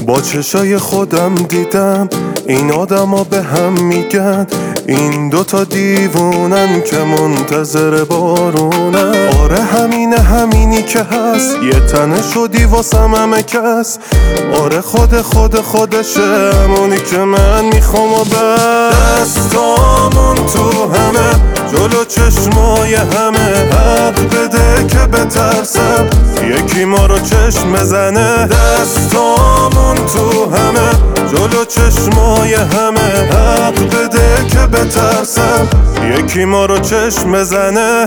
با چشای خودم دیدم این آدما به هم میگن این دوتا دیوونن که منتظر بارونن. آره همینی که هست، یه تنه شدی واسم همه کس. آره خودشه همونی که من میخوام و دستامون تو همه جلو چشمای همه. حق بده که بترسم یکی ما رو چشم بزنه. دستامون تو همه جلو چشمای همه. حق بده که بترسم یکی ما رو چشم بزنه.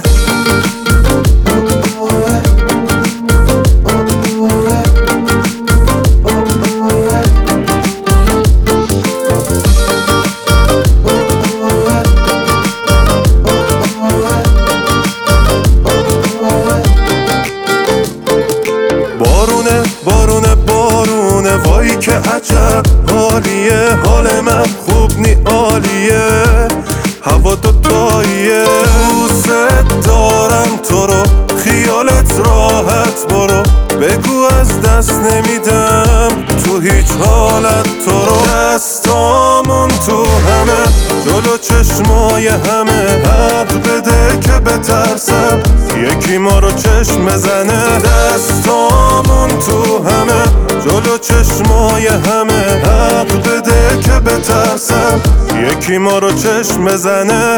بارونه وای که عجب حالیه. حال من خوب نی عالیه، هوا دوتاییه. دوست دارم تو رو، خیالت راحت برو. بگو از دست نمیدم تو هیچ حالت تو رو. دستامون تو همه جلو چشمای همه. حق بده که بترسم یکی ما رو چشم بزنه. دستامون تو همه جلو چشمای همه. حق بده که بترسم یکی ما رو چشم بزنه.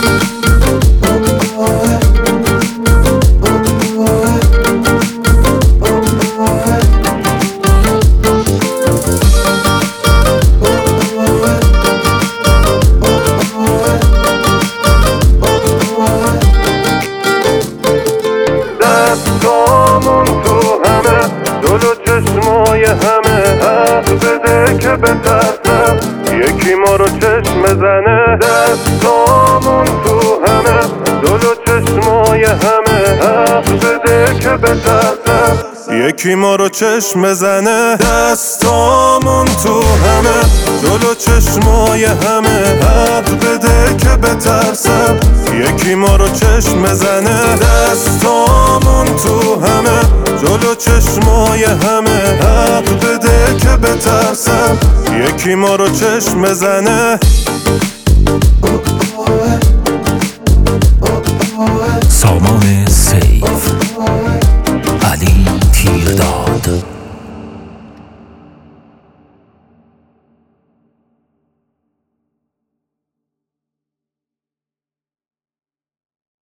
دستامون تو همه جلو چشمای همه. حق بده که بترسم یکی ما رو چشم بزنه. دستامون تو همه جلو چشمای همه. حق بده که بترسم یکی ما رو چشم بزنه. دستامون تو همه جلو چشمای همه. حق بده که بترسم یکی ما رو چشم بزنه. دستامون تو همه جلو چشمای همه. حق بده که بترسم یکی ما رو چشم بزنه. سامان سیف